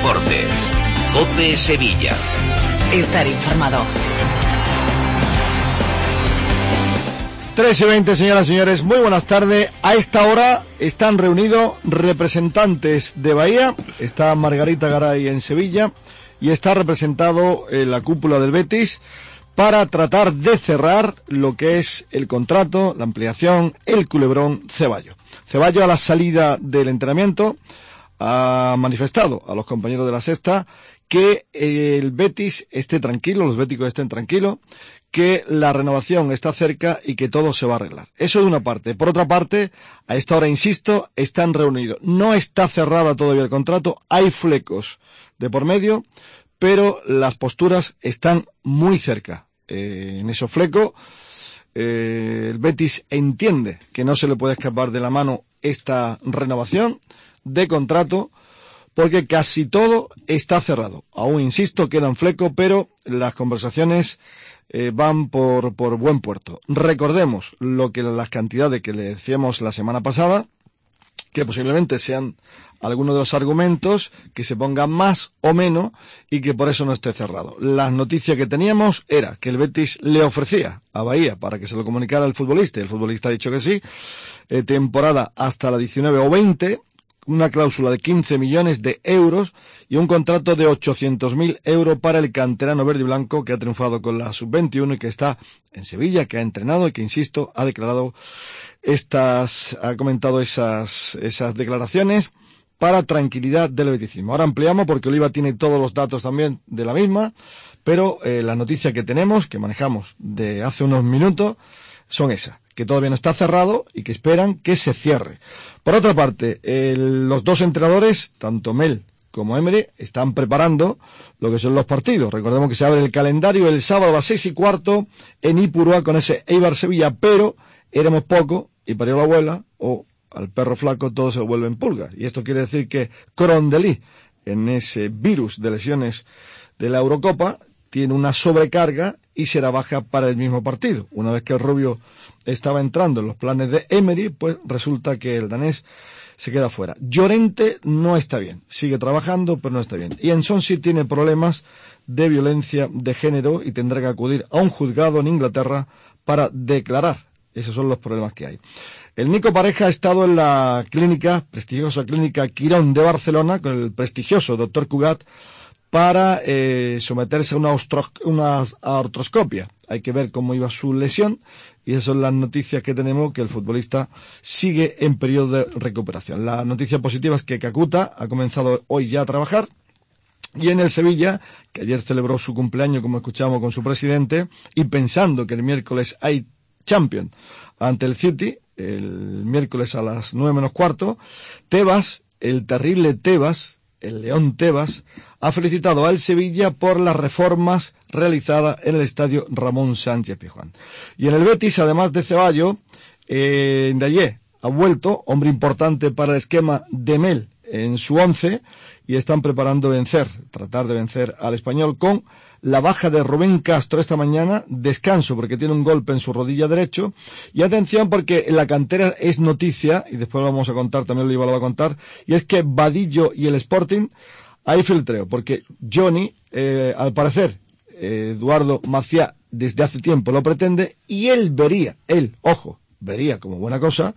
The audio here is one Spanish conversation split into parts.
Deportes. COPE Sevilla. Estar informado. 3:20, señoras y señores, muy buenas tardes. A esta hora están reunidos representantes de Bahía. Está Margarita Garay en Sevilla y está representado la cúpula del Betis para tratar de cerrar lo que es el contrato, la ampliación, el culebrón Ceballos. Ceballos, a la salida del entrenamiento, ha manifestado a los compañeros de la Sexta que el Betis esté tranquilo, los béticos estén tranquilos, que la renovación está cerca y que todo se va a arreglar. Eso de una parte. Por otra parte, a esta hora, insisto, están reunidos. No está cerrada todavía el contrato, hay flecos de por medio, pero las posturas están muy cerca. En esos flecos, el Betis entiende que no se le puede escapar de la mano esta renovación de contrato, porque casi todo está cerrado. Aún insisto, quedan flecos, pero las conversaciones van por buen puerto. Recordemos las cantidades que le decíamos la semana pasada, que posiblemente sean algunos de los argumentos, que se pongan más o menos y que por eso no esté cerrado. Las noticias que teníamos era que el Betis le ofrecía a Bahía para que se lo comunicara al futbolista, y el futbolista ha dicho que sí, temporada hasta la 19 o 20, una cláusula de 15 millones de euros y un contrato de 800.000 euros para el canterano verde y blanco que ha triunfado con la sub-21 y que está en Sevilla, que ha entrenado y que, insisto, ha declarado ha comentado esas declaraciones para tranquilidad del beticismo. Ahora ampliamos porque Oliva tiene todos los datos también de la misma, pero la noticia que tenemos, que manejamos de hace unos minutos, son esas, que todavía no está cerrado y que esperan que se cierre. Por otra parte, los dos entrenadores, tanto Mel como Emery, están preparando lo que son los partidos. Recordemos que se abre el calendario el sábado a las 6:15 en Ipurúa con ese Eibar Sevilla, pero éramos pocos y parió la abuela, o al perro flaco todo se lo vuelve en pulga. Y esto quiere decir que Crondelí, en ese virus de lesiones de la Eurocopa, tiene una sobrecarga y será baja para el mismo partido. Una vez que el rubio estaba entrando en los planes de Emery, pues resulta que el danés se queda fuera. Llorente no está bien, sigue trabajando, pero no está bien. Y Enson sí tiene problemas de violencia de género y tendrá que acudir a un juzgado en Inglaterra para declarar. Esos son los problemas que hay. El Nico Pareja ha estado en la prestigiosa clínica Quirón de Barcelona, con el prestigioso doctor Cugat, para someterse a una artroscopia. Hay que ver cómo iba su lesión, y esas son las noticias que tenemos, que el futbolista sigue en periodo de recuperación. La noticia positiva es que Kakuta ha comenzado hoy ya a trabajar, y en el Sevilla, que ayer celebró su cumpleaños, como escuchamos, con su presidente, y pensando que el miércoles hay Champions ante el City, el miércoles a las 9:15, Tebas, el terrible Tebas, el León Tebas, ha felicitado al Sevilla por las reformas realizadas en el estadio Ramón Sánchez Pizjuán. Y en el Betis, además de Ceballos, Ndayé ha vuelto, hombre importante para el esquema de Mel en su 11, y están preparando tratar de vencer al Español con la baja de Rubén Castro esta mañana, descanso porque tiene un golpe en su rodilla derecho, y atención porque en la cantera es noticia, y después lo vamos a contar, también lo va a contar, y es que Vadillo y el Sporting, hay filtreo, porque Johnny, al parecer, Eduardo Maciá desde hace tiempo lo pretende, y él vería como buena cosa,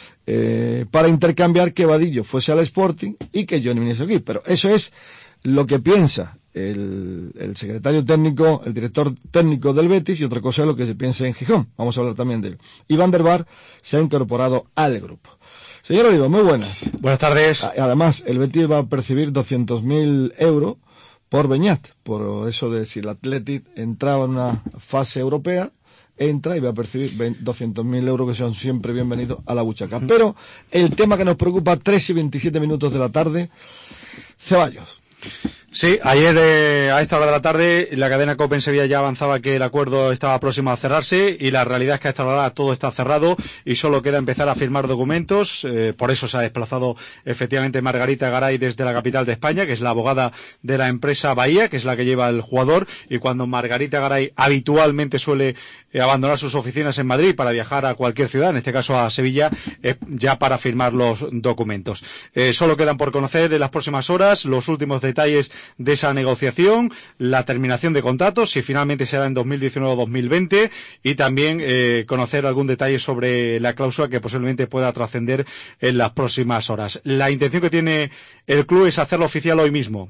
para intercambiar que Vadillo fuese al Sporting y que Johnny viniese aquí, pero eso es lo que piensa el secretario técnico, el director técnico del Betis, y otra cosa es lo que se piensa en Gijón. Vamos a hablar también de él. Y Van der Bar se ha incorporado al grupo. Señor Oliva, muy buenas. Buenas tardes. Además, el Betis va a percibir 200.000 euros por Beñat, por eso de si el Athletic entraba en una fase europea, entra y va a percibir 200.000 euros, que son siempre bienvenidos a la buchaca. Pero el tema que nos preocupa, 3:27 de la tarde, Ceballos. Sí, ayer a esta hora de la tarde la cadena COPE en Sevilla ya avanzaba que el acuerdo estaba próximo a cerrarse y la realidad es que a esta hora todo está cerrado y solo queda empezar a firmar documentos. Por eso se ha desplazado efectivamente Margarita Garay desde la capital de España, que es la abogada de la empresa Bahía, que es la que lleva el jugador, y cuando Margarita Garay habitualmente suele abandonar sus oficinas en Madrid para viajar a cualquier ciudad, en este caso a Sevilla, ya para firmar los documentos. Solo quedan por conocer en las próximas horas los últimos detalles de esa negociación, la terminación de contratos, si finalmente será en 2019 o 2020, y también conocer algún detalle sobre la cláusula que posiblemente pueda trascender en las próximas horas. La intención que tiene el club es hacerlo oficial hoy mismo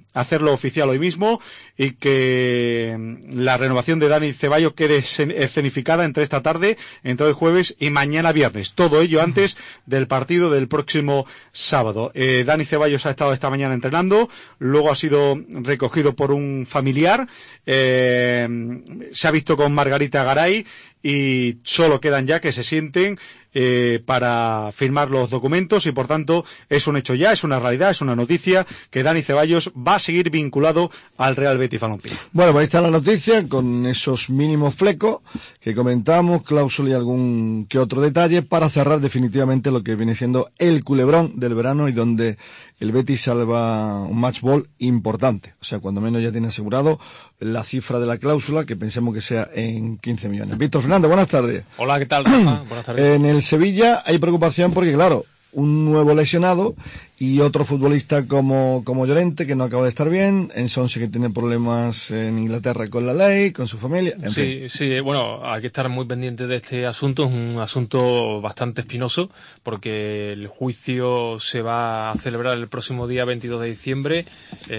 y que la renovación de Dani Ceballos quede escenificada entre esta tarde, entre hoy jueves y mañana viernes. Todo ello antes del partido del próximo sábado. Dani Ceballos ha estado esta mañana entrenando, luego ha sido recogido por un familiar, se ha visto con Margarita Garay y solo quedan ya que se sienten para firmar los documentos y por tanto es un hecho ya, es una realidad, es una noticia que Dani Ceballos va a seguir vinculado al Real Betis Balompié. Bueno, pues ahí está la noticia con esos mínimos flecos que comentamos, cláusula y algún que otro detalle para cerrar definitivamente lo que viene siendo el culebrón del verano y donde el Betis salva un match ball importante. O sea, cuando menos ya tiene asegurado la cifra de la cláusula, que pensemos que sea en 15 millones. Víctor Fernández, buenas tardes. Hola, ¿qué tal, Rafa? Buenas tardes. En el Sevilla hay preocupación porque, claro, un nuevo lesionado y otro futbolista como Llorente, que no acaba de estar bien, Ensonsi que tiene problemas en Inglaterra con la ley, con su familia, en fin. Sí, bueno, hay que estar muy pendiente de este asunto, es un asunto bastante espinoso, porque el juicio se va a celebrar el próximo día 22 de diciembre,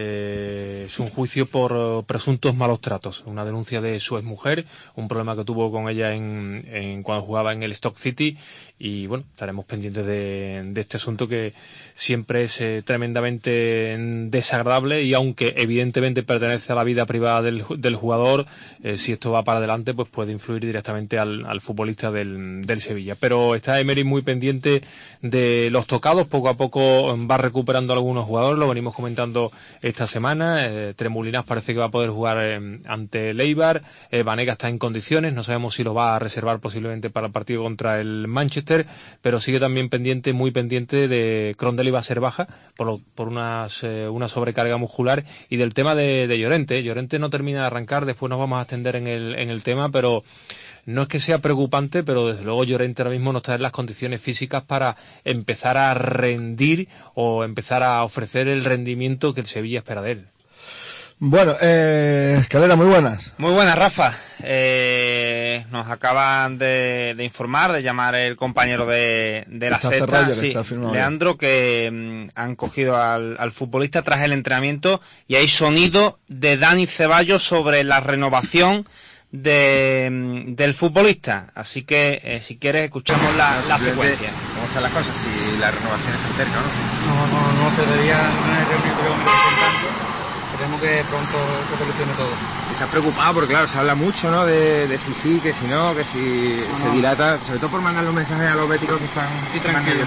es un juicio por presuntos malos tratos, una denuncia de su exmujer, un problema que tuvo con ella en cuando jugaba en el Stoke City, y bueno, estaremos pendientes de este asunto que siempre es tremendamente desagradable y aunque evidentemente pertenece a la vida privada del jugador, si esto va para adelante pues puede influir directamente al futbolista del Sevilla. Pero está Emery muy pendiente de los tocados, poco a poco va recuperando algunos jugadores, lo venimos comentando esta semana, Tremolinas parece que va a poder jugar ante el Eibar, Vanega está en condiciones, no sabemos si lo va a reservar posiblemente para el partido contra el Manchester, pero sigue también muy pendiente de Crondelli, va a ser baja por una sobrecarga muscular, y del tema de Llorente. Llorente no termina de arrancar, después nos vamos a extender en el tema, pero no es que sea preocupante, pero desde luego Llorente ahora mismo no está en las condiciones físicas para empezar a rendir o empezar a ofrecer el rendimiento que el Sevilla espera de él. Bueno, Escalera, muy buenas. Muy buenas, Rafa. Nos acaban de informar, de llamar el compañero de la Sexta, sí, Leandro, que han cogido al futbolista tras el entrenamiento y hay sonido de Dani Ceballos sobre la renovación del futbolista. Así que, si quieres, escuchamos la secuencia. ¿Cómo están las cosas? Si la renovación está cerca, ¿no? No se debería reunir con el representante. Esperemos que pronto se solucione todo. Estás preocupado porque, claro, se habla mucho, ¿no? De si sí, que si no, que si se dilata. Sobre todo por mandar los mensajes a los béticos que están... Estoy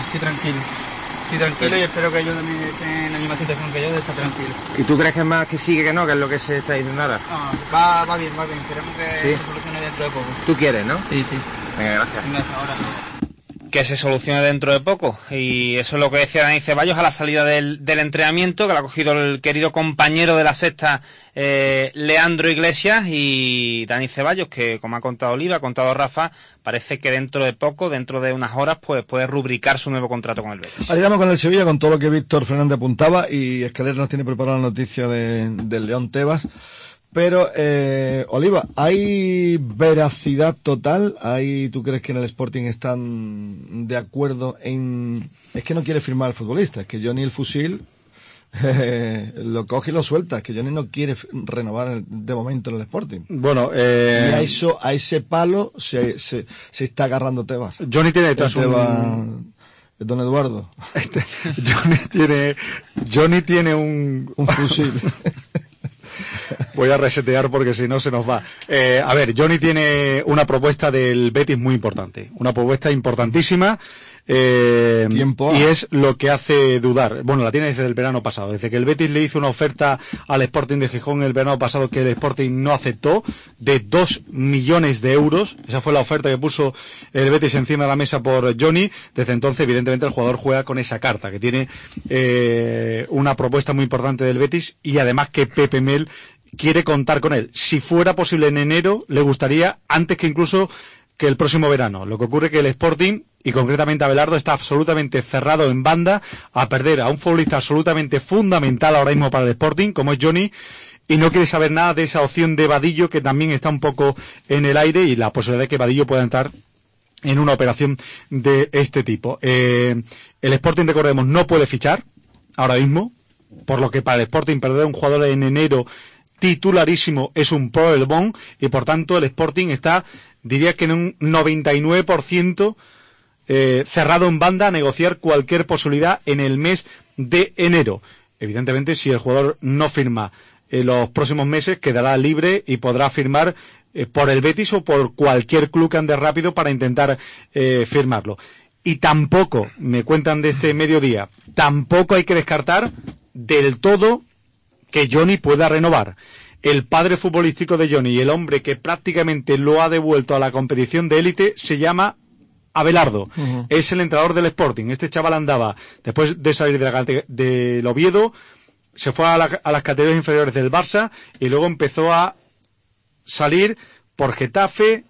tranquilo y espero que ellos también estén en la misma situación que yo, de estar tranquilo. ¿Y tú crees que es más que sí que no, que es lo que se está diciendo ahora? No, va bien. Esperemos que se solucione dentro de poco. ¿Tú quieres, no? Sí. Venga, gracias. Ahora. Que se solucione dentro de poco, y eso es lo que decía Dani Ceballos a la salida del entrenamiento, que lo ha cogido el querido compañero de la Sexta, Leandro Iglesias, y Dani Ceballos, que como ha contado Oliva, ha contado Rafa, parece que dentro de poco, dentro de unas horas, pues puede rubricar su nuevo contrato con el Betis. Ahí vamos con el Sevilla, con todo lo que Víctor Fernández apuntaba, y Escalera nos tiene preparada la noticia del León Tebas. Pero, Oliva, ¿hay veracidad total? ¿Tú crees que en el Sporting están de acuerdo en... Es que no quiere firmar al futbolista, es que Johnny el fusil lo coge y lo suelta, es que Johnny no quiere renovar de momento en el Sporting. Bueno, y a ese palo se está agarrando Tebas. Johnny tiene detrás Don Eduardo. Johnny tiene un fusil. Voy a resetear porque si no se nos va. A ver, Johnny tiene una propuesta del Betis muy importante, una propuesta importantísima. y es lo que hace dudar. Bueno, la tiene desde el verano pasado, desde que el Betis le hizo una oferta al Sporting de Gijón el verano pasado que el Sporting no aceptó, de 2 millones de euros. Esa fue la oferta que puso el Betis encima de la mesa por Johnny. Desde entonces, evidentemente, el jugador juega con esa carta, que tiene una propuesta muy importante del Betis, y además que Pepe Mel quiere contar con él. Si fuera posible en enero, le gustaría antes que incluso que el próximo verano. Lo que ocurre es que el Sporting, y concretamente Abelardo, está absolutamente cerrado en banda a perder a un futbolista absolutamente fundamental ahora mismo para el Sporting, como es Johnny, y no quiere saber nada de esa opción de Vadillo, que también está un poco en el aire, y la posibilidad de que Vadillo pueda entrar en una operación de este tipo. El Sporting, recordemos, no puede fichar ahora mismo, por lo que para el Sporting perder a un jugador en enero titularísimo es un problemón, y por tanto el Sporting está, diría que en un 99% cerrado en banda a negociar cualquier posibilidad en el mes de enero. Evidentemente, si el jugador no firma en los próximos meses, quedará libre y podrá firmar por el Betis o por cualquier club que ande rápido para intentar firmarlo. Y tampoco, me cuentan de este mediodía, tampoco hay que descartar del todo que Johnny pueda renovar. El padre futbolístico de Johnny y el hombre que prácticamente lo ha devuelto a la competición de élite se llama Abelardo. Es el entrenador del Sporting. Este chaval andaba, después de salir del Oviedo, se fue a las categorías inferiores del Barça y luego empezó a salir por Getafe,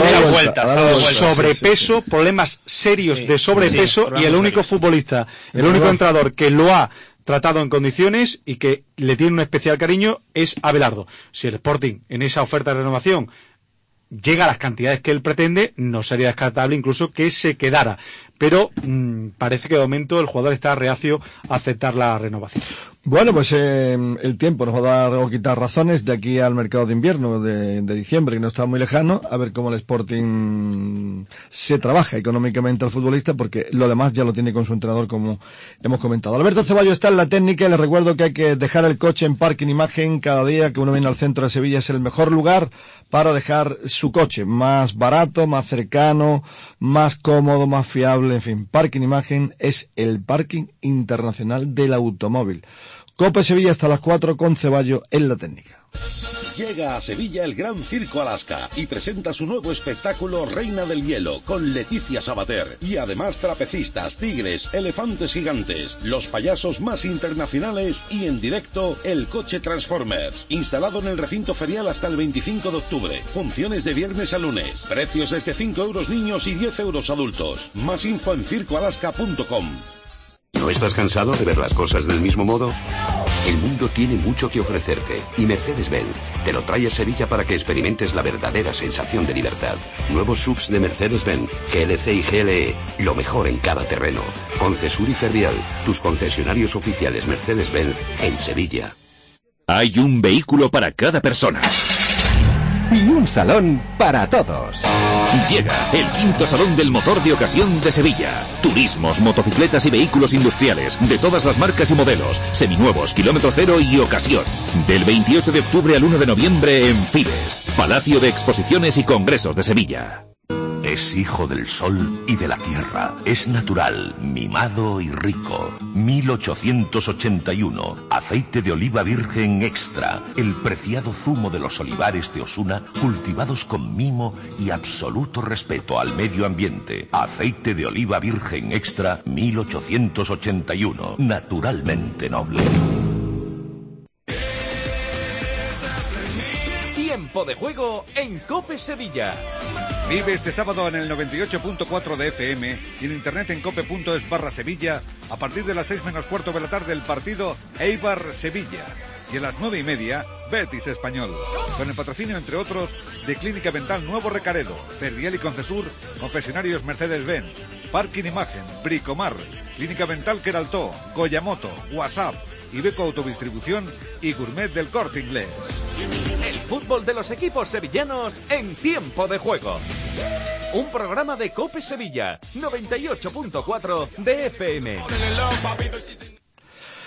sobrepeso, problemas serios de sobrepeso, y el único futbolista, el único entrenador que lo ha tratado en condiciones y que le tiene un especial cariño es Abelardo. Si el Sporting en esa oferta de renovación llega a las cantidades que él pretende, no sería descartable incluso que se quedara. Pero parece que de momento el jugador está reacio a aceptar la renovación. Bueno, pues el tiempo nos va a dar o quitar razones de aquí al mercado de invierno de diciembre, que no está muy lejano, a ver cómo el Sporting se trabaja económicamente al futbolista, porque lo demás ya lo tiene con su entrenador, como hemos comentado. Alberto Ceballos está en la técnica, y les recuerdo que hay que dejar el coche en Parking Imagen. Cada día que uno viene al centro de Sevilla es el mejor lugar para dejar su coche, más barato, más cercano, más cómodo, más fiable, en fin. Parking Imagen es el parking internacional del automóvil. Cope Sevilla hasta las 4 con Ceballos en la técnica. Llega a Sevilla el Gran Circo Alaska y presenta su nuevo espectáculo Reina del Hielo con Leticia Sabater, y además trapecistas, tigres, elefantes gigantes, los payasos más internacionales y en directo el coche Transformers, instalado en el recinto ferial hasta el 25 de octubre. Funciones de viernes a lunes. Precios desde 5 euros niños y 10 euros adultos. Más info en circoalaska.com. ¿No estás cansado de ver las cosas del mismo modo? El mundo tiene mucho que ofrecerte y Mercedes-Benz te lo trae a Sevilla para que experimentes la verdadera sensación de libertad. Nuevos SUVs de Mercedes-Benz, GLC y GLE, lo mejor en cada terreno. Concesur y Ferrial, tus concesionarios oficiales Mercedes-Benz en Sevilla. Hay un vehículo para cada persona. Y un salón para todos. Llega el 5º Salón del Motor de Ocasión de Sevilla. Turismos, motocicletas y vehículos industriales de todas las marcas y modelos, seminuevos, kilómetro cero y ocasión. Del 28 de octubre al 1 de noviembre en Fides, Palacio de Exposiciones y Congresos de Sevilla. Es hijo del sol y de la tierra. Es natural, mimado y rico. 1881. Aceite de oliva virgen extra. El preciado zumo de los olivares de Osuna, cultivados con mimo y absoluto respeto al medio ambiente. Aceite de oliva virgen extra 1881. Naturalmente noble. Tiempo de juego en Cope Sevilla. Vive este sábado en el 98.4 de FM y en internet en cope.es/Sevilla a partir de las 6 menos cuarto de la tarde el partido Eibar-Sevilla. Y a las 9:30, Betis Español. Con el patrocinio, entre otros, de Clínica Dental Nuevo Recaredo, Ferrial y Concesur, Confesionarios Mercedes-Benz, Parking Imagen, Bricomar, Clínica Dental Queraltó, Coyamoto, WhatsApp, Ibeco Autodistribución y Gourmet del Corte Inglés. El fútbol de los equipos sevillanos en Tiempo de Juego. Un programa de Cope Sevilla, 98.4 de FM.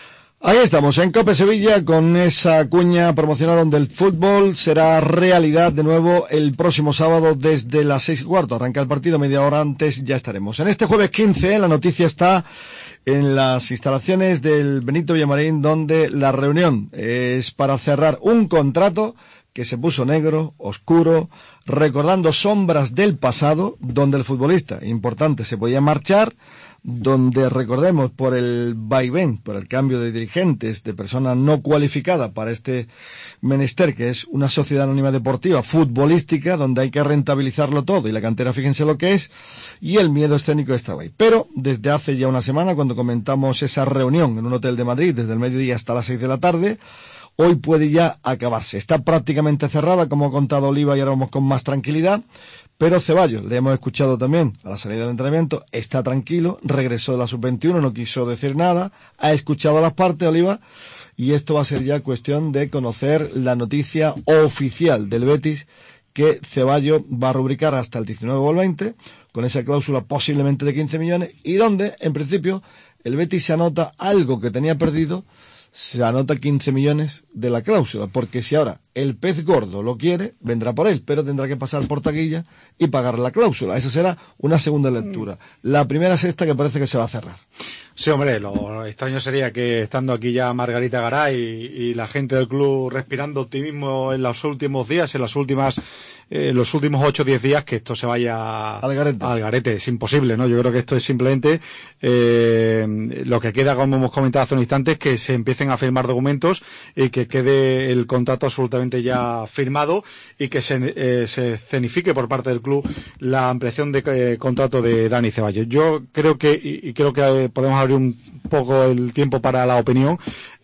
Ahí estamos, en COPE Sevilla, con esa cuña promocional donde el fútbol será realidad de nuevo el próximo sábado desde las 6:15. Arranca el partido, media hora antes ya estaremos. En este jueves 15, la noticia está en las instalaciones del Benito Villamarín, donde la reunión es para cerrar un contrato que se puso negro, oscuro, recordando sombras del pasado, donde el futbolista importante se podía marchar, donde, recordemos, por el vaivén, por el cambio de dirigentes, de personas no cualificadas para este menester, que es una sociedad anónima deportiva, futbolística, donde hay que rentabilizarlo todo, y la cantera, fíjense lo que es, y el miedo escénico estaba ahí. Pero, desde hace ya una semana, cuando comentamos esa reunión en un hotel de Madrid, desde el mediodía hasta las 6 de la tarde, hoy puede ya acabarse. Está prácticamente cerrada, como ha contado Oliva, y ahora vamos con más tranquilidad. Pero Ceballos, le hemos escuchado también a la salida del entrenamiento, está tranquilo, regresó de la sub-21, no quiso decir nada, ha escuchado las partes, Oliva, y esto va a ser ya cuestión de conocer la noticia oficial del Betis, que Ceballos va a rubricar hasta el 19 o el 20, con esa cláusula posiblemente de 15 millones, y donde, en principio, el Betis se anota algo que tenía perdido, se anota 15 millones de la cláusula, porque si ahora el pez gordo lo quiere, vendrá por él, pero tendrá que pasar por taquilla y pagar la cláusula. Esa será una segunda lectura. La primera es esta, que parece que se va a cerrar. Sí, hombre, lo extraño sería que estando aquí ya Margarita Garay y la gente del club respirando optimismo en los últimos días, en los últimos 8 o 10 días, que esto se vaya al garete. Es imposible, ¿no? Yo creo que esto es simplemente lo que queda, como hemos comentado hace un instante, es que se empiecen a firmar documentos y que quede el contrato absolutamente ya firmado y que se escenifique por parte del club la ampliación de contrato de Dani Ceballos. Yo creo que creo que podemos abrir un poco el tiempo para la opinión,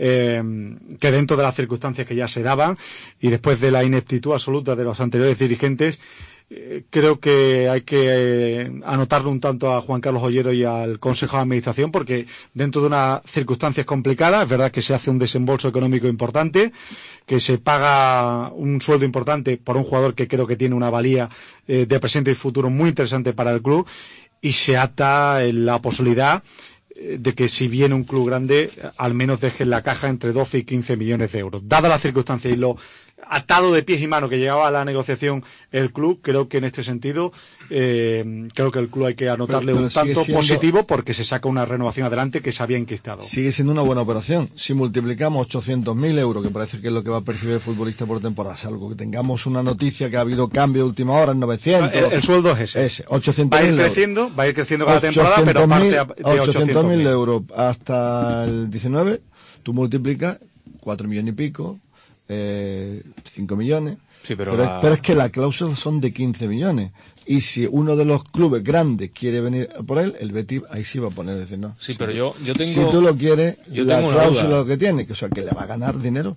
que dentro de las circunstancias que ya se daban y después de la ineptitud absoluta de los anteriores dirigentes, creo que hay que anotarle un tanto a Juan Carlos Ollero y al Consejo de Administración, porque dentro de unas circunstancias complicadas, es verdad que se hace un desembolso económico importante, que se paga un sueldo importante por un jugador que creo que tiene una valía de presente y futuro muy interesante para el club, y se ata en la posibilidad de que si viene un club grande, al menos deje en la caja entre 12 y 15 millones de euros. Dadas las circunstancias y lo atado de pies y manos que llegaba a la negociación el club, creo que en este sentido, creo que el club hay que anotarle un tanto positivo, porque se saca una renovación adelante que se había enquistado. Sigue siendo una buena operación. Si multiplicamos 800.000 euros, que parece que es lo que va a percibir el futbolista por temporada, salvo que tengamos una noticia que ha habido cambio de última hora en 900. El sueldo es ese. 800.000 va a ir creciendo cada temporada, pero parte de 800.000 euros hasta el 19, tú multiplicas 4 millones y pico, 5 millones, sí, pero es que la cláusula son de 15 millones. Y si uno de los clubes grandes quiere venir por él, el Betis ahí sí va a poner, decir no. Sí, pero yo tengo... Si tú lo quieres, la cláusula lo que tiene, que, o sea, que le va a ganar dinero.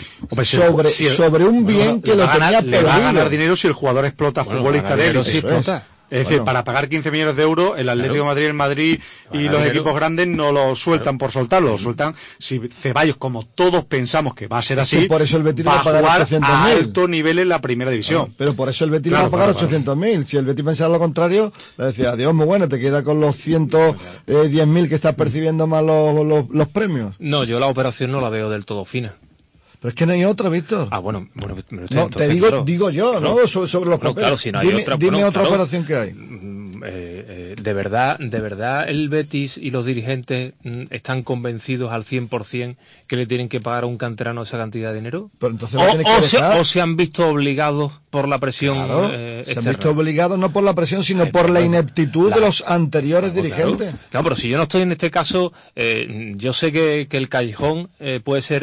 Sobre un bien que lo tenía perdido. Le va a ganar dinero si el jugador explota futbolista de élite. Es decir, para pagar 15 millones de euros, el Atlético de Madrid, el Madrid y los equipos grandes no lo sueltan por soltarlo, lo sueltan si Ceballos, como todos pensamos que va a ser así, por eso el Betis va a jugar a alto nivel en la primera división. Pero por eso el Betis va a pagar 800.000. Si el Betis pensara lo contrario, le decía, adiós, muy bueno, te queda con los 110.000 que estás percibiendo más los premios. No, yo la operación no la veo del todo fina. Pero es que no hay otra, Víctor. Bueno, me lo estoy, no, entonces, te digo yo, claro, ¿no? Sobre los papeles. Claro, si no hay dime otra operación que hay. De verdad, el Betis y los dirigentes están convencidos al 100% que le tienen que pagar a un canterano esa cantidad de dinero. Pero entonces o se han visto obligados por la presión. Claro, se han visto obligados no por la presión, sino por la ineptitud de los anteriores dirigentes. Claro, pero si yo no estoy en este caso, yo sé que el callejón puede ser...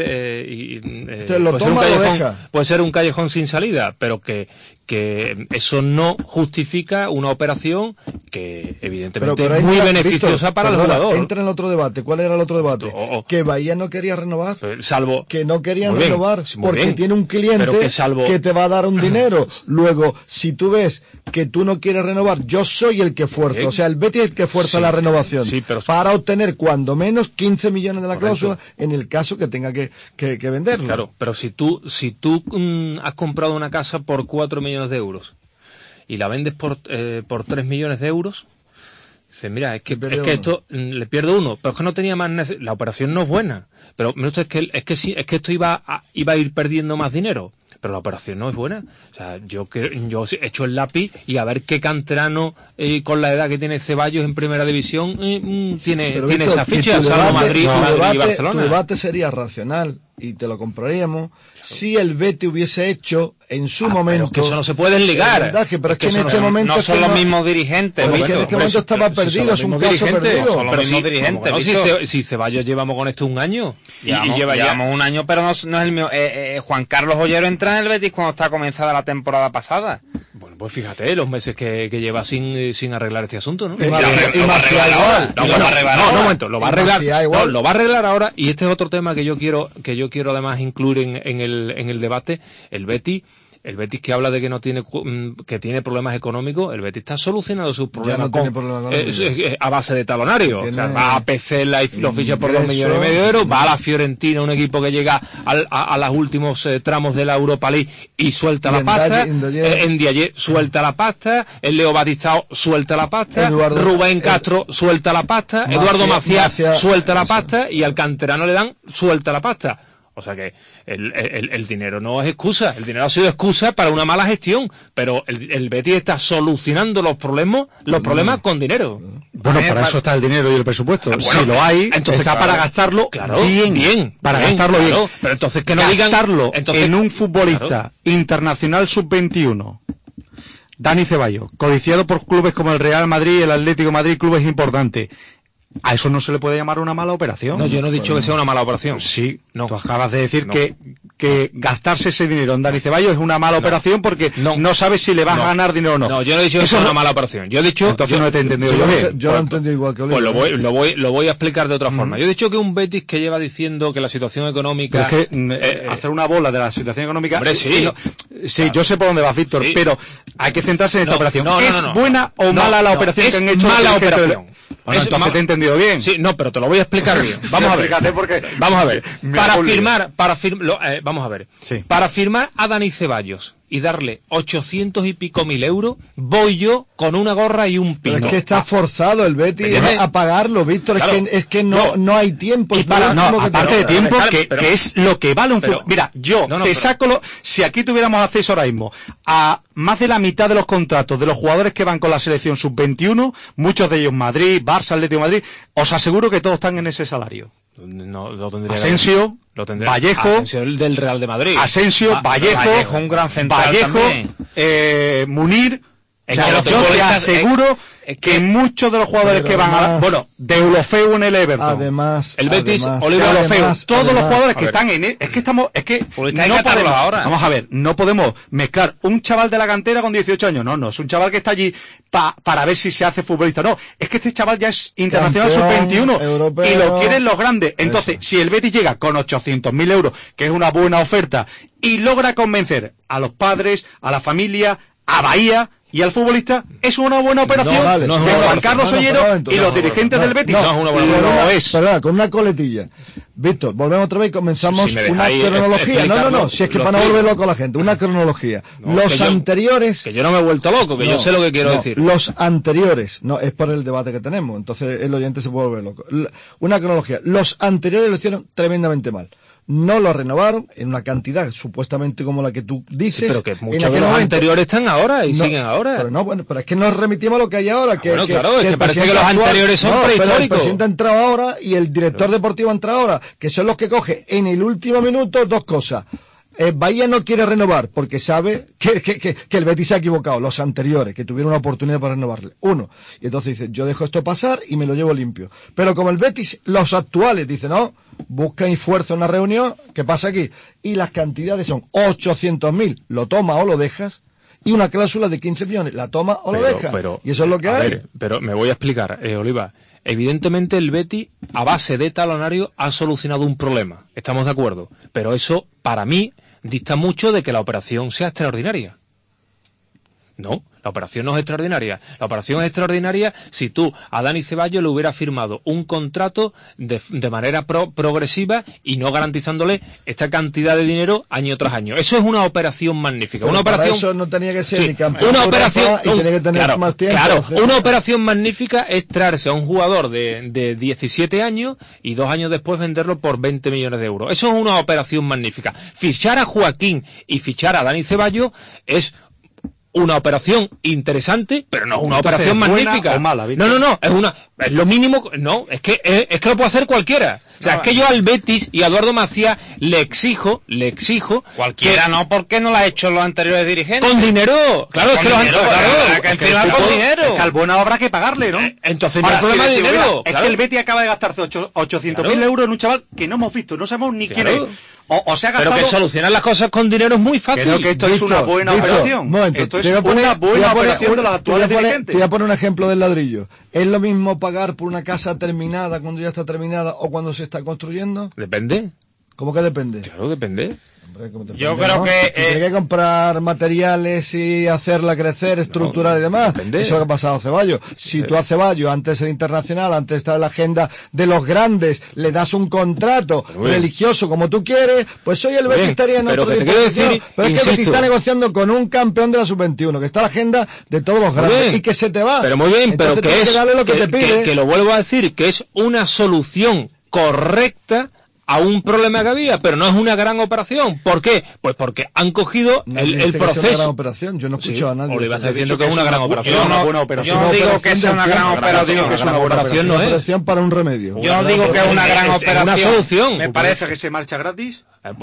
puede ser un callejón sin salida, pero que eso no justifica una operación que evidentemente es muy beneficiosa para el jugador. Entra en el otro debate. ¿Cuál era el otro debate? Que Bahía no quería renovar. Salvo que no querían renovar porque tiene un cliente que te va a dar un dinero. Luego, si tú ves que tú no quieres renovar, yo soy el que fuerza. O sea, el Betis es el que fuerza la renovación. Para obtener cuando menos 15 millones de la cláusula en el caso que tenga que venderlo. Claro, pero si tú has comprado una casa por 4 millones de euros y la vendes por 3 millones de euros, Dice, mira, es que esto le pierdo uno, pero es que no tenía más la operación no es buena, pero es que esto iba a ir perdiendo más dinero, pero la operación no es buena. O sea, yo echo el lápiz y a ver qué canterano con la edad que tiene Ceballos en primera división tiene esa ficha, salvo Madrid y Barcelona. Tu debate sería racional y te lo compraríamos si el Betis hubiese hecho en su momento. Pero que eso no se puede ligar. Pero es que en este momento no son los mismos dirigentes. Porque en este momento estaba perdido, es un caso perdido. Son los mismos dirigentes. Si Ceballos llevamos con esto un año. Llevamos un año, pero no es el mío. Juan Carlos Ollero entra en el Betis cuando está comenzada la temporada pasada. Bueno, pues fíjate los meses que lleva sin arreglar este asunto, ¿no? Lo va a arreglar ahora, y este es otro tema que yo quiero además incluir en el debate. El Betis que habla de que no tiene que tiene problemas económicos, el Betis está solucionando sus problemas a base de talonario. O sea, va a Pesela y lo ficha por 2,5 millones de euros, va a la Fiorentina, un equipo que llega a los últimos tramos de la Europa League y suelta la pasta. En Diaye suelta la pasta, el Leo Batistao suelta la pasta, Rubén Castro suelta la pasta, Eduardo Macías suelta la pasta, y al canterano le dan suelta la pasta. O sea que el dinero no es excusa, el dinero ha sido excusa para una mala gestión, pero el Betis está solucionando los problemas con dinero. Bueno, para eso está el dinero y el presupuesto. Si lo hay, entonces está para gastarlo bien. Pero entonces que no digan gastarlo en un futbolista internacional sub-21. Dani Ceballos, codiciado por clubes como el Real Madrid, el Atlético de Madrid, clubes importantes. A eso no se le puede llamar una mala operación. No, yo no he dicho que sea una mala operación. Sí, tú acabas de decir que gastarse ese dinero en Dani Ceballos es una mala operación porque no sabes si le vas a ganar dinero o no. No, yo no he dicho que sea una mala operación. Yo he dicho... Entonces no te he entendido bien. Yo lo he entendido igual que Oliver. Pues lo voy a explicar de otra forma. Yo he dicho que un Betis que lleva diciendo que la situación económica... Pero es que hacer una bola de la situación económica... Hombre, sí, yo sé por dónde vas, Víctor, pero hay que centrarse en esta operación. ¿Es buena o mala la operación que han hecho? Es mala operación. Bueno, entonces te he entendido bien. Sí, no, pero te lo voy a explicar bien. Vamos a ver. Vamos a ver. Vamos a ver. Sí. Para firmar a Dani Ceballos y darle 800 y pico mil euros, voy yo con una gorra y un pino. Pero es que está forzado el Betis a pagarlo, Víctor. Claro, es que no hay tiempo. Aparte de tiempo, que es lo que vale un fútbol. Mira, saco si aquí tuviéramos acceso ahora mismo a más de la mitad de los contratos de los jugadores que van con la selección sub-21, muchos de ellos Madrid, Barça, Atlético de Madrid, os aseguro que todos están en ese salario. No, lo tendría Asensio, Vallejo, Asensio del Real de Madrid. Asensio, Vallejo, un gran central también. Munir. Yo te aseguro que muchos de los jugadores que van Deulofeu en el Everton, además el Betis, Oliver Deulofeu, todos los jugadores que están en no podemos ahora. Vamos a ver, no podemos mezclar un chaval de la cantera con 18 años. No, es un chaval que está allí para ver si se hace futbolista. No, es que este chaval ya es internacional sub-21 europeo, y lo quieren los grandes. Entonces, si el Betis llega con 800.000 euros, que es una buena oferta, y logra convencer a los padres, a la familia, a Bahía y al futbolista, es una buena operación de Juan Carlos Ollero y los dirigentes del Betis. Con una coletilla. Víctor, volvemos otra vez y comenzamos una cronología. Si es que para no volver loco a la gente, una cronología. Anteriores... Que yo no me he vuelto loco, que yo sé lo que quiero decir. Los anteriores, es por el debate que tenemos, entonces el oyente se puede volver loco. Una cronología. Los anteriores lo hicieron tremendamente mal. No lo renovaron en una cantidad supuestamente como la que tú dices. Sí, pero que muchos de los anteriores están ahora y siguen ahora. Pero es que nos remitimos a lo que hay ahora. Que parece que los anteriores son prehistóricos. Pero el presidente ha entrado ahora y el director deportivo ha entrado ahora, que son los que coge en el último minuto dos cosas. Bahía no quiere renovar porque sabe que el Betis se ha equivocado, los anteriores, que tuvieron una oportunidad para renovarle. Uno. Y entonces dice, yo dejo esto pasar y me lo llevo limpio. Pero como el Betis, los actuales, dicen, buscan y fuerza una reunión, ¿qué pasa aquí? Y las cantidades son 800.000, lo toma o lo dejas, y una cláusula de 15 millones, la toma o lo dejas. Y eso es lo que hay. Pero me voy a explicar, Oliva. Evidentemente el Betis, a base de talonario, ha solucionado un problema. Estamos de acuerdo. Pero eso, para mí, dista mucho de que la operación sea extraordinaria. No, la operación no es extraordinaria. La operación es extraordinaria si tú a Dani Ceballos le hubieras firmado un contrato de manera progresiva y no garantizándole esta cantidad de dinero año tras año. Eso es una operación magnífica. Pero una para operación, eso no tenía que ser sí, ni campeón una operación, y tiene que tener más tiempo. Claro, una operación magnífica es traerse a un jugador de 17 años y 2 años después venderlo por 20 millones de euros. Eso es una operación magnífica. Fichar a Joaquín y fichar a Dani Ceballos es una operación interesante, pero no es una operación magnífica. O mala, no, es lo mínimo, no, es que lo puede hacer cualquiera. O sea, es que yo al Betis y a Eduardo Macías le exijo. Cualquiera no, porque no lo ha hecho los anteriores dirigentes. Con dinero, claro, es que los anteriores, con dinero. Es que al bueno habrá que pagarle, ¿no? Entonces no hay problema de dinero. Es que el Betis acaba de gastarse 800.000 euros en un chaval que no hemos visto, no sabemos ni quién es. O se ha gastado... Pero que solucionar las cosas con dinero es muy fácil. Creo que esto es una buena operación. Esto es una buena operación de los actuales dirigentes. Te voy a poner un ejemplo del ladrillo. ¿Es lo mismo pagar por una casa terminada cuando ya está terminada o cuando se está construyendo? Depende. ¿Cómo que depende? Claro, depende. Yo creo que... Tiene que comprar materiales y hacerla crecer, estructurar y demás. Depende. Eso es lo que ha pasado a Ceballos. Si tú a Ceballos, antes de ser internacional, antes de estar en la agenda de los grandes, le das un contrato religioso como tú quieres, pues hoy el Betis estaría en otro disposición. Pero es que el Betis está negociando con un campeón de la sub-21, que está en la agenda de todos los grandes y que se te va. Pero muy bien, entonces, pero que es... darle lo que te pide. Que lo vuelvo a decir, que es una solución correcta a un problema que había, pero no es una gran operación. ¿Por qué? Pues porque han cogido el proceso. Es una gran operación. Yo no escucho a nadie. Oliva está diciendo que es una gran operación. Yo no digo que sea una gran operación. Digo que es una buena operación, no es. Una operación para un remedio. Yo no digo que es una gran operación. Una solución. Me parece que se marcha gratis.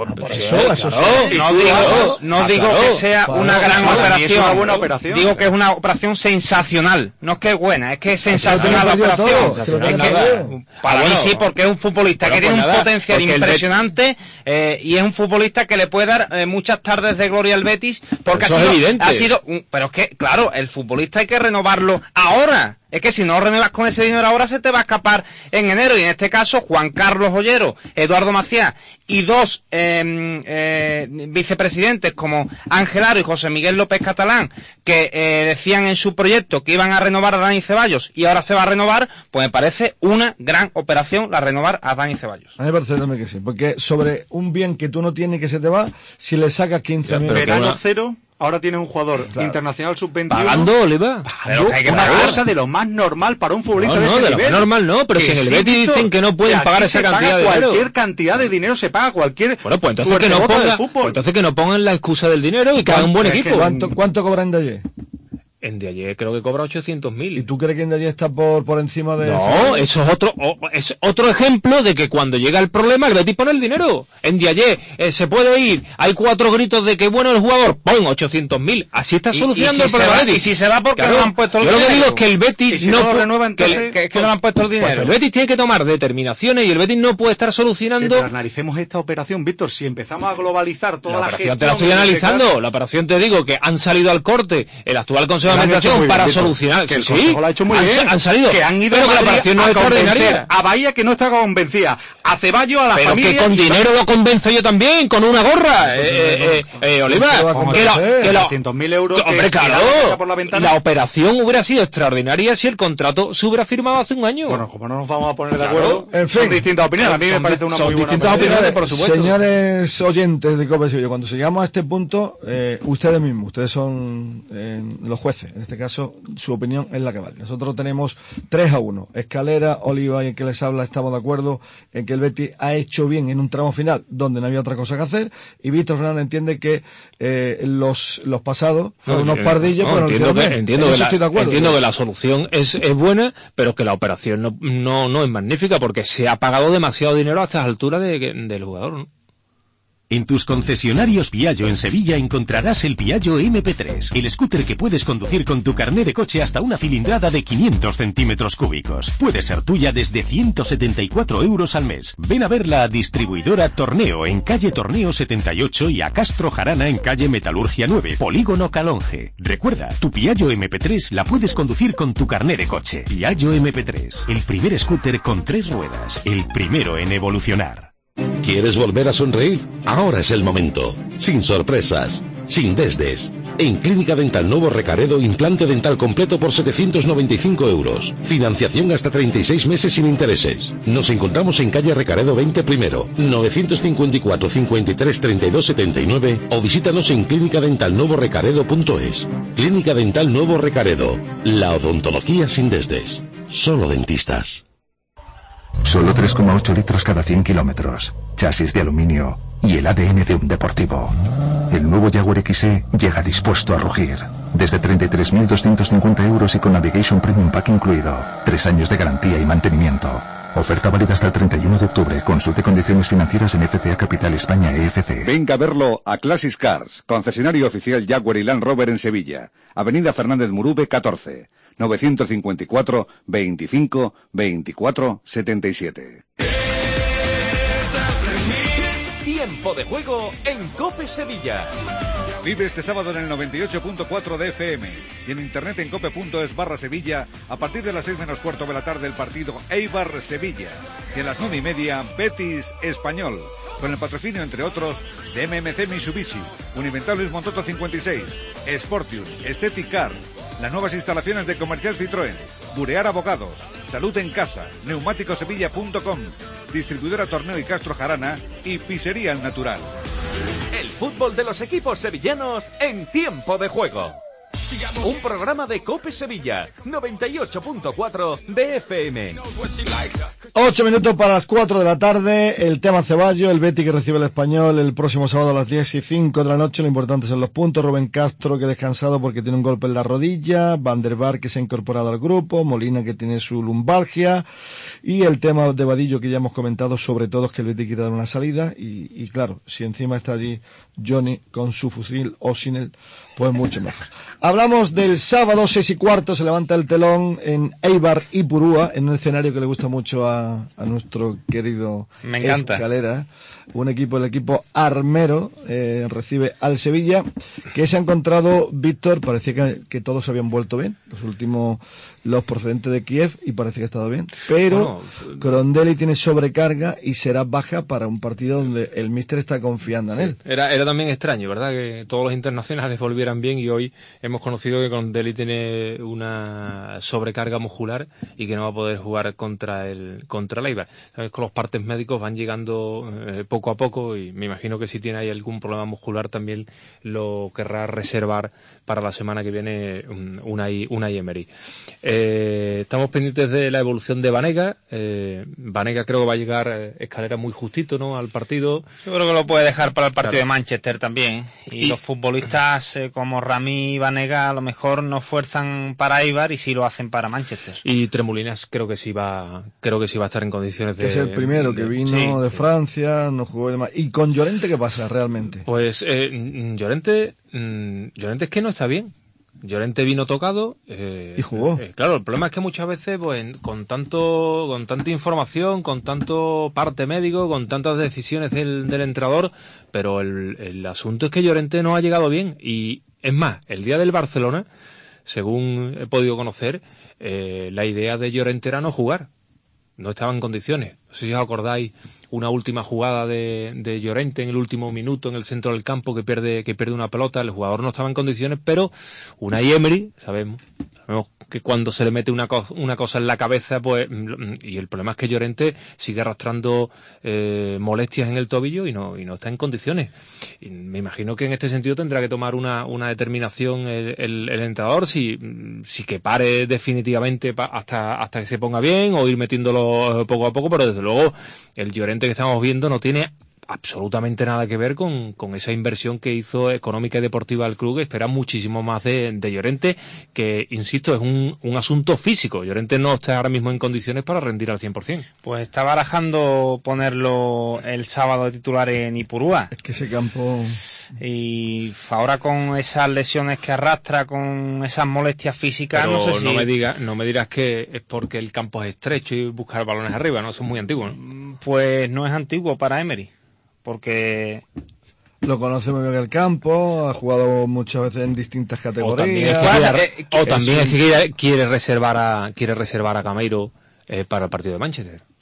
No digo que sea una gran operación. Es una buena operación. Digo que es una operación sensacional. No es que es buena, es que es sensacional la operación. Para mí sí, porque es un futbolista que tiene un potencial impresionante y es un futbolista que le puede dar muchas tardes de gloria al Betis, porque ha sido pero es que, claro, el futbolista hay que renovarlo ahora. Es que si no renuevas con ese dinero ahora se te va a escapar en enero. Y en este caso, Juan Carlos Ollero, Eduardo Macías y dos vicepresidentes como Ángel Aro y José Miguel López Catalán, que decían en su proyecto que iban a renovar a Dani Ceballos y ahora se va a renovar, pues me parece una gran operación la renovar a Dani Ceballos. A mí me parece también que sí, porque sobre un bien que tú no tienes y que se te va, si le sacas 15 millones... Verano cero... Ahora tiene un jugador internacional sub-21. ¿Pagando, Oliva? Pero que hay que una cosa de lo más normal para un futbolista de ese nivel. No, de lo más normal no, pero si en el Betis dicen que no pueden pagar esa cantidad de dinero. Cualquier cantidad de dinero se paga cualquier... Bueno, pues entonces que no pongan la excusa del dinero y que hagan un buen equipo. ¿Cuánto cobran de ayer? En de ayer creo que cobra 800.000. ¿Y tú crees que en de ayer está por encima de...? No, eso es otro ejemplo de que cuando llega el problema el Betis pone el dinero. En de ayer se puede ir, hay 4 gritos de que bueno el jugador, pon 800.000. Así está solucionando el problema. Y si se va porque no le han puesto el dinero. Yo lo que digo es que el Betis no renueva, entonces que no le han puesto el dinero. Pues el Betis tiene que tomar determinaciones y el Betis no puede estar solucionando... Sí, pero analicemos esta operación, Víctor, si empezamos a globalizar toda la gestión... Te la estoy analizando, la operación te digo que han salido al corte el actual Consejo de Administración para solucionar, que el Consejo lo ha hecho muy bien, han salido, que han ido pero que la operación no es extraordinaria. A Bahía que no está convencida, a Ceballos, a la pero familia... Pero que con dinero lo convence yo también, con una gorra, Oliva, que los 100.000 euros hombre, claro, por la ventana. La operación hubiera sido extraordinaria si el contrato se hubiera firmado hace un año. Bueno, como no nos vamos a poner de acuerdo, en fin, son distintas opiniones, a mí me parece una muy buena distintas opiniones, por supuesto. Señores oyentes de Copa Sevilla, cuando llegamos a este punto, ustedes mismos, ustedes son los jueces, en este caso, su opinión es la que vale. Nosotros tenemos 3-1. Escalera, Oliva y el que les habla estamos de acuerdo en que el Betis ha hecho bien en un tramo final donde no había otra cosa que hacer, y Víctor Fernández entiende que los pasados fueron unos pardillos, pero entiendo que la solución es buena, pero que la operación no es magnífica porque se ha pagado demasiado dinero a estas alturas del jugador, ¿no? En tus concesionarios Piaggio en Sevilla encontrarás el Piaggio MP3, el scooter que puedes conducir con tu carné de coche hasta una cilindrada de 500 centímetros cúbicos. Puede ser tuya desde 174 euros al mes. Ven a verla a distribuidora Torneo en calle Torneo 78 y a Castro Jarana en calle Metalurgia 9, Polígono Calonge. Recuerda, tu Piaggio MP3 la puedes conducir con tu carné de coche. Piaggio MP3, el primer scooter con 3 ruedas, el primero en evolucionar. ¿Quieres volver a sonreír? Ahora es el momento. Sin sorpresas, sin desdes. En Clínica Dental Nuevo Recaredo, implante dental completo por 795 euros. Financiación hasta 36 meses sin intereses. Nos encontramos en calle Recaredo 20 primero, 954 53 32 79 o visítanos en clinicadentalnuevorecaredo.es. Clínica Dental Nuevo Recaredo. La odontología sin desdes. Solo dentistas. Solo 3,8 litros cada 100 kilómetros. Chasis de aluminio y el ADN de un deportivo. El nuevo Jaguar XE llega dispuesto a rugir. Desde 33.250 euros y con Navigation Premium Pack incluido. 3 años de garantía y mantenimiento. Oferta válida hasta el 31 de octubre. Consulte condiciones financieras en FCA Capital España EFC. Venga a verlo a Classic Cars, concesionario oficial Jaguar y Land Rover en Sevilla. Avenida Fernández Murube 14. 954 25 24 77. Tiempo de juego en COPE Sevilla. Vive este sábado en el 98.4 de FM y en internet en cope.es/Sevilla a partir de las 6 menos cuarto de la tarde el partido Eibar-Sevilla y a las 9:30 Betis-Español, con el patrocinio entre otros de MMC Mitsubishi, Unimental Luis Montoto 56, Sportium, Aesthetic Car, las nuevas instalaciones de Comercial Citroën, Burear Abogados, Salud en Casa, neumáticosevilla.com, distribuidora Torneo y Castro Jarana y Pizzería El Natural. El fútbol de los equipos sevillanos en tiempo de juego. Un programa de COPE Sevilla, 98.4 de FM. 8 minutos para las 4 de la tarde, el tema Ceballos, el Betis que recibe el Español el próximo sábado a las 10:05 de la noche, lo importante son los puntos, Rubén Castro que ha descansado porque tiene un golpe en la rodilla, Van der Vaart que se ha incorporado al grupo, Molina que tiene su lumbalgia, y el tema de Vadillo que ya hemos comentado, sobre todo es que el Betis quiere dar una salida, y claro, si encima está allí Johnny con su fusil o sin él, pues mucho mejor. Hablamos del sábado 6:15, se levanta el telón en Eibar y Purúa, en un escenario que le gusta mucho a nuestro querido Escalera. El equipo armero, recibe al Sevilla, que se ha encontrado, Víctor, parecía que todos habían vuelto bien, los procedentes de Kiev, y parece que ha estado bien, pero Crondelli tiene sobrecarga y será baja para un partido donde el míster está confiando en él. Era también extraño, ¿verdad?, que todos los internacionales volvieran bien, y hoy hemos conocido que Crondelli tiene una sobrecarga muscular y que no va a poder jugar contra el Eibar. Sabes que los partes médicos van llegando poco a poco, y me imagino que si tiene ahí algún problema muscular también lo querrá reservar para la semana que viene Unai Emery. Estamos pendientes de la evolución de Banega. Banega creo que va a llegar Escalera muy justito, ¿no?, al partido. Yo creo que lo puede dejar para el partido de Manchester también. Y los futbolistas como Rami y Banega a lo mejor no fuerzan para Eibar y sí lo hacen para Manchester. Y Tremolinas creo que sí va a estar en condiciones de... Es el primero que vino de Francia, no jugó y demás. ¿Y con Llorente qué pasa realmente? Pues Llorente es que no está bien. Llorente vino tocado y jugó. Claro, el problema es que muchas veces, pues, con tanta información, con tanto parte médico, con tantas decisiones del entrenador, pero el asunto es que Llorente no ha llegado bien. Y es más, el día del Barcelona, según he podido conocer, la idea de Llorente era no jugar. No estaba en condiciones. No sé si os acordáis una última jugada de Llorente en el último minuto en el centro del campo que pierde una pelota, el jugador no estaba en condiciones, pero Unai Emery, sabemos que cuando se le mete una cosa en la cabeza, pues, y el problema es que Llorente sigue arrastrando molestias en el tobillo y no está en condiciones. Y me imagino que en este sentido tendrá que tomar una determinación el entrenador, si que pare definitivamente hasta que se ponga bien, o ir metiéndolo poco a poco, pero desde luego el Llorente que estamos viendo no tiene absolutamente nada que ver con esa inversión que hizo económica y deportiva el club, que espera muchísimo más de Llorente, que, insisto, es un asunto físico. Llorente no está ahora mismo en condiciones para rendir al 100%. Pues está barajando ponerlo el sábado de titular en Ipurúa. Es que ese campo... Y ahora con esas lesiones que arrastra, con esas molestias físicas, pero no sé si... no me dirás que es porque el campo es estrecho y buscar balones arriba, ¿no? Eso es muy antiguo, ¿no? Pues no es antiguo para Emery, porque... Lo conoce muy bien el campo, ha jugado muchas veces en distintas categorías. O también es que quiere reservar a Gameiro para el partido de Manchester.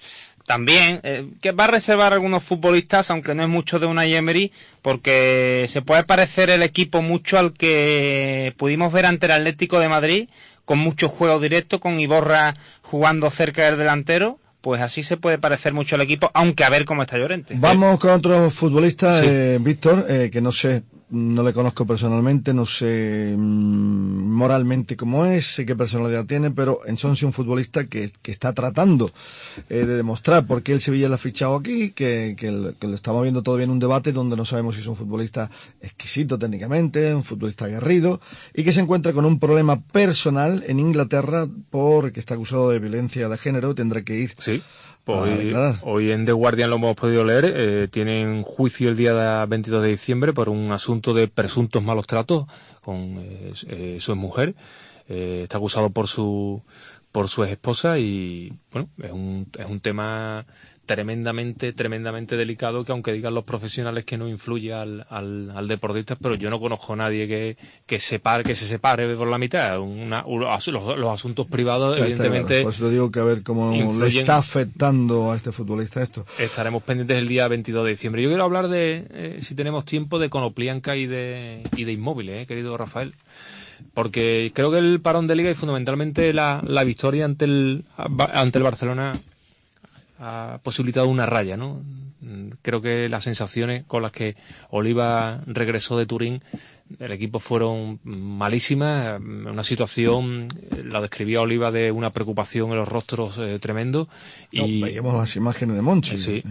también, que va a reservar algunos futbolistas, aunque no es mucho de Unai Emery, porque se puede parecer el equipo mucho al que pudimos ver ante el Atlético de Madrid, con mucho juego directo, con Iborra jugando cerca del delantero. Pues así se puede parecer mucho el equipo, aunque a ver cómo está Llorente. Vamos con otro futbolista, sí. Víctor, que no sé, no le conozco personalmente, no sé moralmente cómo es, sé qué personalidad tiene, pero Ensonsi, un futbolista que está tratando de demostrar por qué el Sevilla le ha fichado aquí, que lo estamos viendo todavía en un debate donde no sabemos si es un futbolista exquisito técnicamente, un futbolista aguerrido, y que se encuentra con un problema personal en Inglaterra porque está acusado de violencia de género, tendrá que ir. Sí. Hoy en The Guardian lo hemos podido leer, tienen juicio el día 22 de diciembre por un asunto de presuntos malos tratos con su mujer. Está acusado por su ex esposa y bueno, es un tema tremendamente delicado, que aunque digan los profesionales que no influye al deportista, pero yo no conozco a nadie que se separe por la mitad. Los asuntos privados, evidentemente. Pues lo digo, que a ver cómo le está afectando a este futbolista esto. Estaremos pendientes el día 22 de diciembre. Yo quiero hablar de, si tenemos tiempo, de Konoplyanka y de Inmóvil, querido Rafael. Porque creo que el parón de Liga y fundamentalmente la victoria ante el Barcelona ha posibilitado una raya, ¿no? Creo que las sensaciones con las que Oliva regresó de Turín, el equipo, fueron malísimas. Una situación, la describía Oliva, de una preocupación en los rostros tremendo. Y veíamos las imágenes de Monchi. Sí,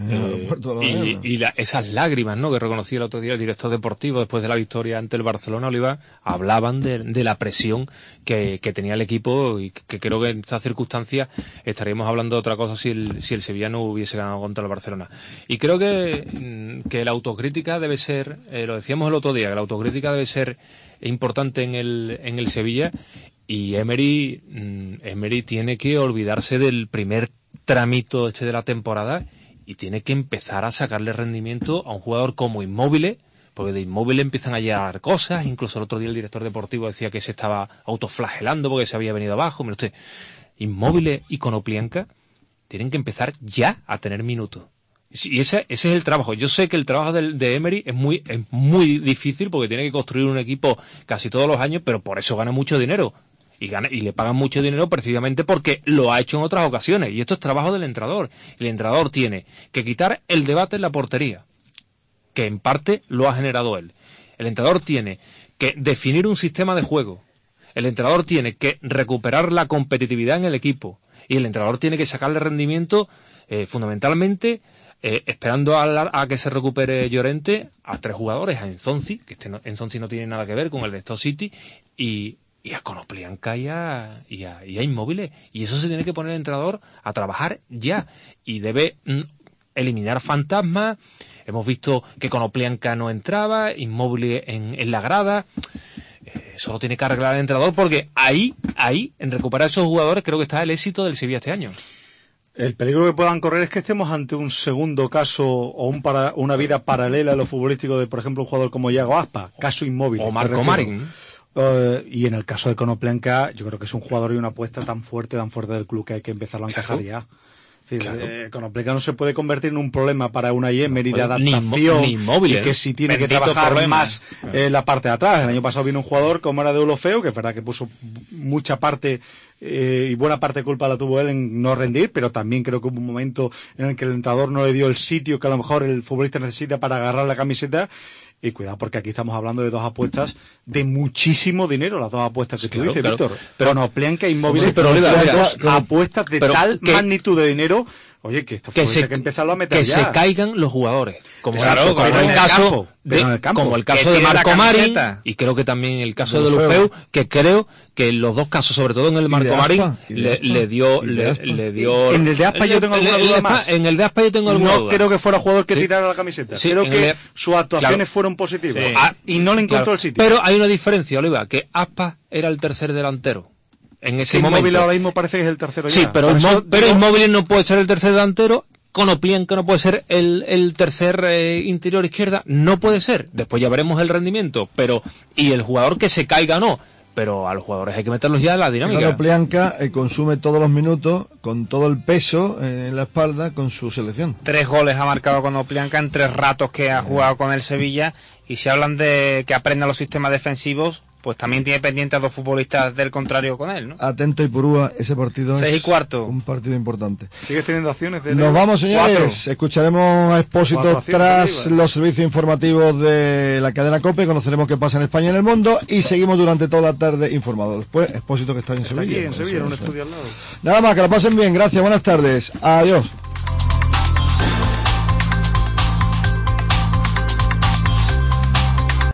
esas lágrimas, ¿no?, que reconocía el otro día el director deportivo después de la victoria ante el Barcelona. Oliva, hablaban de la presión que tenía el equipo, y que creo que en estas circunstancias estaríamos hablando de otra cosa si el Sevilla no hubiese ganado contra el Barcelona. Y creo que la autocrítica debe ser, lo decíamos el otro día, que la autocrítica debe ser importante en el Sevilla, y Emery tiene que olvidarse del primer tramito de la temporada y tiene que empezar a sacarle rendimiento a un jugador como Inmóvil, porque de Inmóvil empiezan a llegar cosas. Incluso el otro día el director deportivo decía que se estaba autoflagelando porque se había venido abajo. Mira usted, Inmóvil y Konoplyanka tienen que empezar ya a tener minutos. Y ese es el trabajo. Yo sé que el trabajo de Emery es muy difícil, porque tiene que construir un equipo casi todos los años, pero por eso gana mucho dinero. Y le pagan mucho dinero precisamente porque lo ha hecho en otras ocasiones. Y esto es trabajo del entrenador. El entrenador tiene que quitar el debate en la portería, que en parte lo ha generado él. El entrenador tiene que definir un sistema de juego. El entrenador tiene que recuperar la competitividad en el equipo. Y el entrenador tiene que sacarle rendimiento, fundamentalmente, esperando a que se recupere Llorente, a 3 jugadores: a Ensonsi, que Ensonsi no tiene nada que ver con el de Stoke City, y a Konoplyanka y a Inmóvil. Y eso se tiene que poner el entrenador a trabajar ya, y debe eliminar fantasmas. Hemos visto que Konoplyanka no entraba, Inmóvil en la grada. Eso lo tiene que arreglar el entrenador, porque ahí, en recuperar esos jugadores, creo que está el éxito del Sevilla este año. El peligro que puedan correr es que estemos ante un segundo caso o una vida paralela a lo futbolístico de, por ejemplo, un jugador como Iago Aspas, caso Inmóvil. O Marco Marín. Y en el caso de Konoplyanka, yo creo que es un jugador y una apuesta tan fuerte del club, que hay que empezarlo a encajar ya. Konoplyanka no se puede convertir en un problema para una Emery de adaptación, ni Inmóvil, y que si tiene que trabajar más la parte de atrás. El año pasado vino un jugador como era de Deulofeu, que es verdad que puso mucha parte y buena parte de culpa la tuvo él en no rendir, pero también creo que hubo un momento en el que el entrenador no le dio el sitio que a lo mejor el futbolista necesita para agarrar la camiseta. Y cuidado, porque aquí estamos hablando de 2 apuestas de muchísimo dinero, las 2 apuestas que tú dices, Víctor. Pero Konoplyanka e Inmóvil, apuestas de tal magnitud de dinero. Oye, que esto fue que empezarlo a meter que ya. Se caigan los jugadores. Como el caso de Marco Marín, y creo que también el caso de Deulofeu, que creo que en los 2 casos, sobre todo en el Marco Marín, le dio. En el de Aspas yo tengo alguna duda más. En el de Aspas yo tengo alguna duda. No creo que fuera jugador que tirara la camiseta. Sí, creo que sus actuaciones fueron positivas. Y no le encontró el sitio. Pero hay una diferencia, Oliva, que Aspas era el tercer delantero. En ese momento. Inmóvil ahora mismo parece que es el tercero ya. Sí, pero Inmóvil no puede ser el tercer delantero. Konoplyanka no puede ser el tercer interior izquierda. No puede ser. Después ya veremos el rendimiento. Y el jugador que se caiga no. pero a los jugadores hay que meterlos ya en la dinámica. Claro, Plianca consume todos los minutos con todo el peso en la espalda con su selección. 3 goles ha marcado con Plianca en 3 ratos que ha jugado con el Sevilla, y si hablan de que aprenda los sistemas defensivos, pues también tiene pendiente a 2 futbolistas del contrario con él, ¿no? Atento Ipurúa, ese partido 6:15. Un partido importante. ¿Sigues teniendo opciones de Nos vamos, señores. 4. Escucharemos a Expósito tras los servicios informativos de la cadena COPE, conoceremos qué pasa en España y en el mundo, y seguimos durante toda la tarde informados. Después, Expósito, que está en Sevilla. Aquí en Sevilla, en un estudio al lado. Nada más, que la pasen bien, gracias, buenas tardes, adiós.